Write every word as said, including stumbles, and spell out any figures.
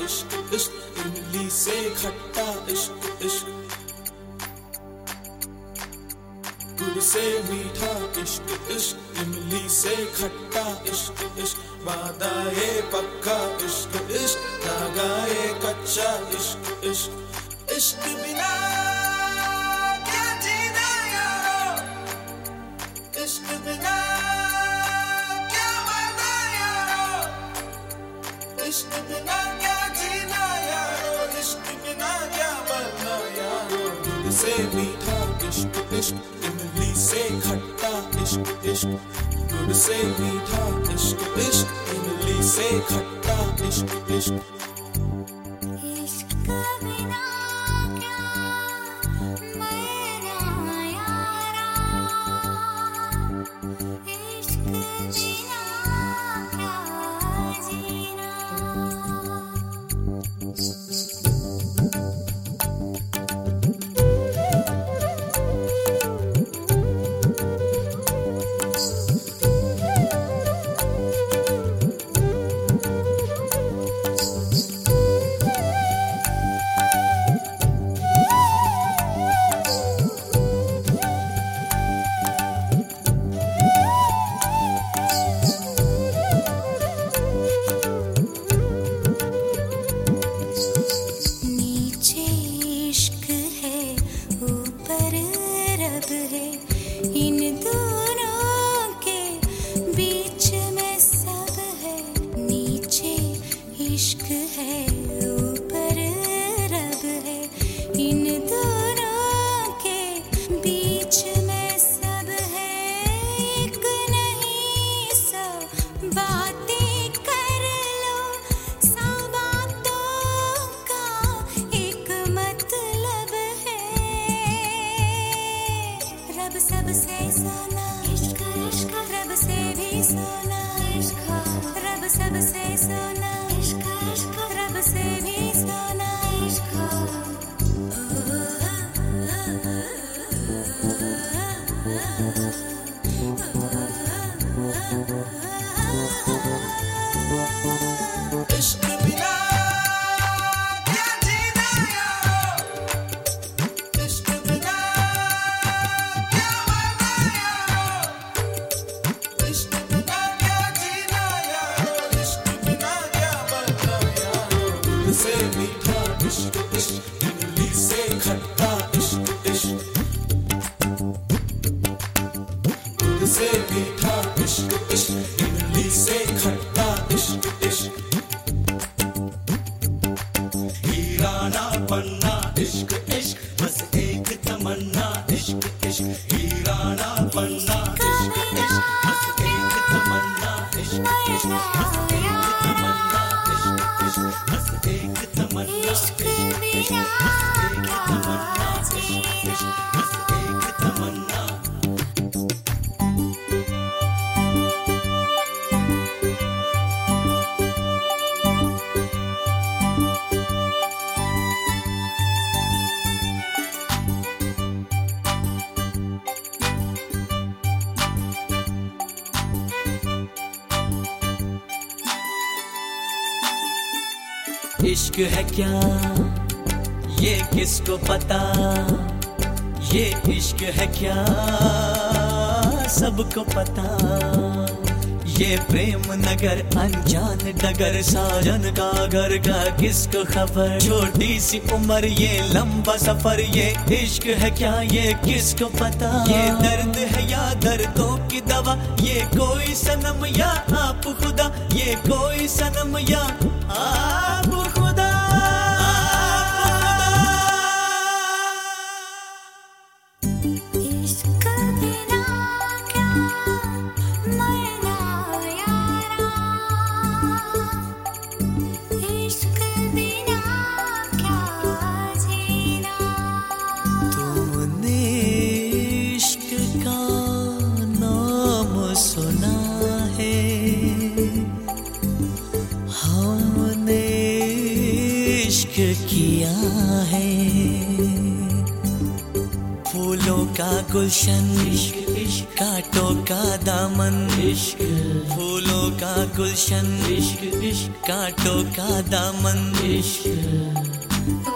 इश्क इश्क इमली से खट्टा इश्क इश्क गुड़ से मीठा इश्क इश्क इमली से खट्टा इश्क इश्क वादा ये पक्का इश्क इश्क धागा ये कच्चा इश्क इश्क इश्क बिना क्या जीना यारो इश्क बिना क्या मरना यारो इश्क बिना क्या जीना यारो इश्क बिना क्या मरना यारो गुड़ से मीठा इश्क इश्क इमली से खट्टा इश्क इश्क गुड़ से मीठा इश्क इश्क इमली से खट्टा इश्क इश्क इश्क है क्या ये किसको पता, ये इश्क है क्या सबको पता। ये प्रेम नगर अनजान डगर, साजन का घर का किसको खबर। छोटी सी उम्र ये लंबा सफर, ये इश्क है क्या ये किसको पता। ये दर्द है या दर्दों की दवा, ये कोई सनम या आप खुदा, ये कोई सनम या आप खुदा। किया है फूलों का गुलशन, इश्क इश्क कांटों का दामन, इश्क फूलों का गुलशन, इश्क इश्क कांटों का दामन, इश्क